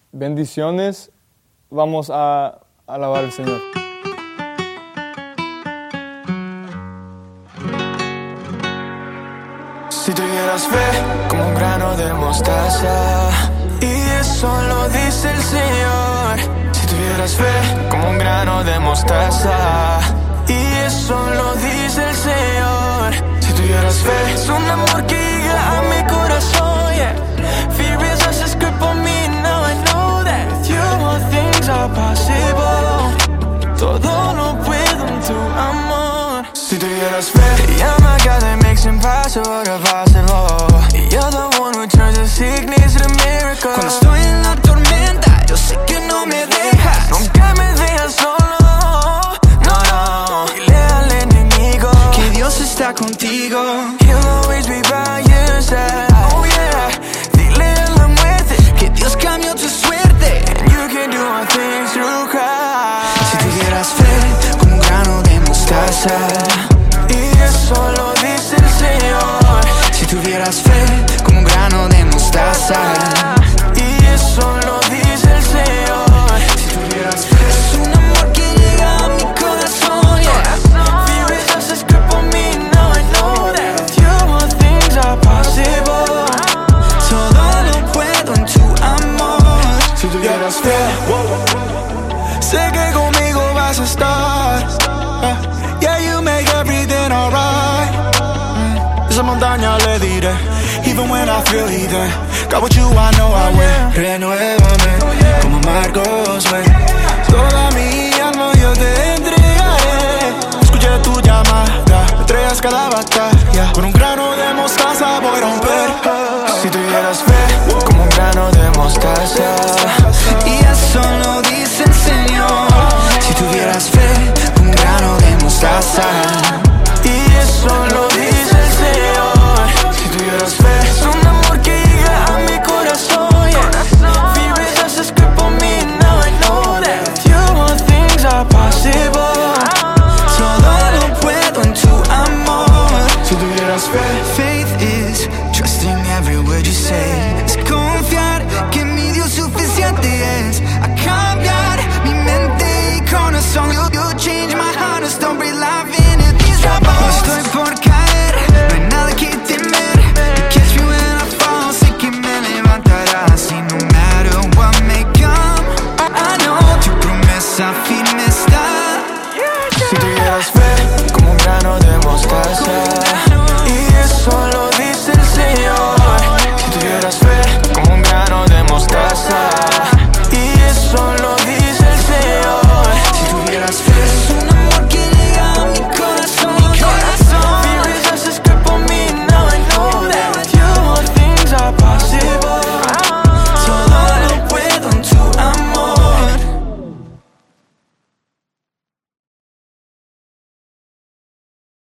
Bendiciones. Vamos a alabar al Señor. Si tuvieras fe como un grano de mostaza, y eso lo dice el Señor. Si tuvieras fe como un grano de mostaza, y eso lo dice el Señor. Si tuvieras fe, es un amor que llega a mi corazón, yeah. Fear is a script on me, now I know that with you all things are possible. Todo lo puedo en tu amor. Si tuvieras fe, yeah, my God, that makes impossible to possible. You're the one who turns the sickness to miracle. Cuando estoy en la tormenta, yo sé que no me dejas. Nunca me dejas solo, no, no. Dile al enemigo que Dios está contigo. He'll always be by your side, oh yeah. Dile a la muerte que Dios cambió tu suerte. And you can do all things through Christ. Si tuvieras fe como un grano de mostaza, y eso lo dice el Señor. Si tuvieras fe como un grano de mostaza, y eso lo dice el Señor. Si tuvieras fe, es un amor que llega a mi corazón, yeah. Fear is just a script on me, now I know that with you all things are possible. Todo lo puedo en tu amor. Si tuvieras fe, sé que conmigo vas a estar. Yeah, you make everything alright. Esa montaña le diré, even when I feel heathen. Got with you, I know I win. Renuévame, como Marcos, ven. Toda mi alma yo te entregaré. Escuché tu llamada, entregas cada batalla. Con un grano de mostaza voy a romper. Si tuvieras fe, como un grano de mostaza,